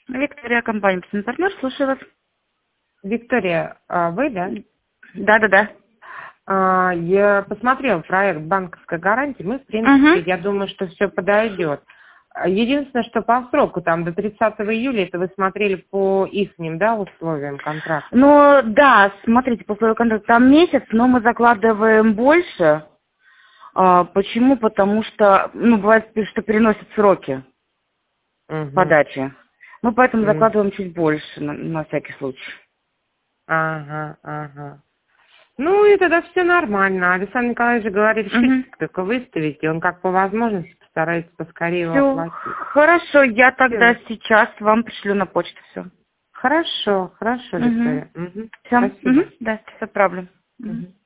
Виктория, компания «Партнер», слушаю вас. Виктория, вы, да? Да. Я посмотрела проект банковской гарантии. Мы, в принципе, я думаю, что все подойдет. Единственное, что по сроку, там, до 30 июля, это вы смотрели по ихним, да, условиям контракта? Ну, да, смотрите, по условию контракта там месяц, но мы закладываем больше. Почему? Потому что, бывает, что переносят сроки подачи. Мы поэтому закладываем чуть больше, на всякий случай. Ага. Ну, и тогда все нормально. Александр Николаевич же говорит, что только выставить, и он как по возможности постарается поскорее его оплатить. Хорошо, я тогда сейчас вам пришлю на почту все. Хорошо, Виктория. Все, Спасибо. да, все проблем.